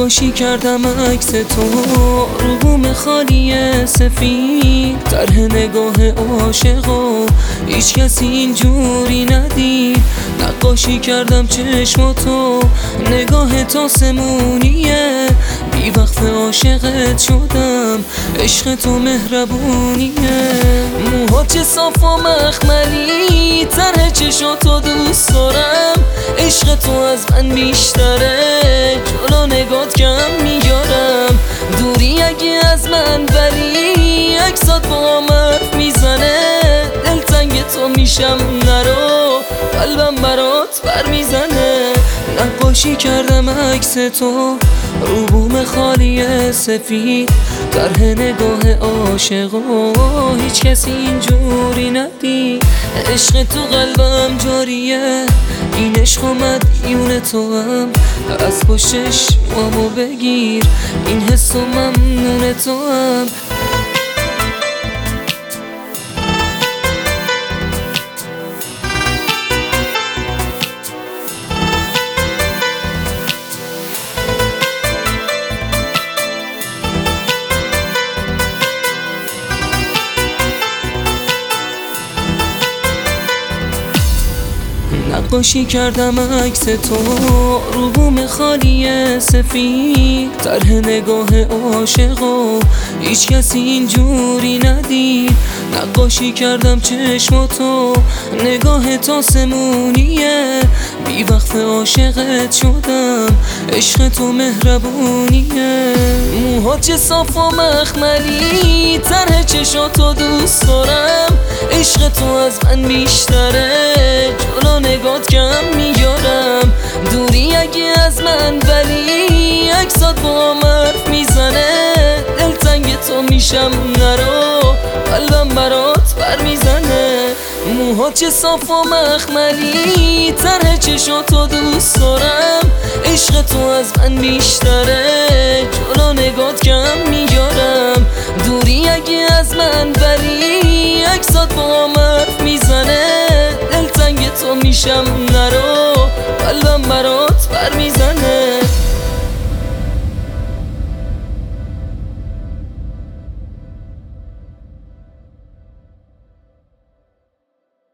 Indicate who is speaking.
Speaker 1: نقاشی کردم عکس تو رو بوم خالی سفید، طرح نگاه عاشقا هیچ کسی اینجوری ندید. نقاشی کردم چشماتو، نگاه تو سمونیه، بی وقف عاشقت شدم، عشق تو مهربونیه. موها چه صاف و مخملی، طرح چشاتو دوست دارم، عشق تو از من بیشتره، جلو نگات کم میارم. دوری اگه از من بری، عکسات با هم حرف میزنه، دلتنگ تو میشم نرو، قلبم برات بر میزنه. نقاشی کردم عکس تو رو بوم خالی سفید، طرح نگاه عاشقا هیچ کسی اینجوری ندید. عشق تو قلبم جاریه، این عشق و مدیون تو هم، از پشتش مامو بگیر، این حس و ممنون تو هم. نقاشی کردم عکس تو رو بوم خالی سفید، طرح نگاه عاشقا هیچ کسی اینجوری ندید. نقاشی کردم چشماتو، نگاه تو سمونیه، بی وقف عاشقت شدم، عشق تو مهربونیه. موها چه صاف و مخملی، طرح چشاتو دوست دارم، عشق تو از من بیشتره، جلو نگات کم میارم. دوری اگه از من بری، عکسات با هم حرف میزنه، دلتنگ تو میشم نرو، قلبم برات بر میزنه. موها چه صاف و مخملی، طرح چشاتو دوست دارم، عشق تو از من بیشتره، جلو نگات کم میارم. دوری اگه از من بری، عکسات با هم حرف میزنه، دلتنگ تو میشم نرو،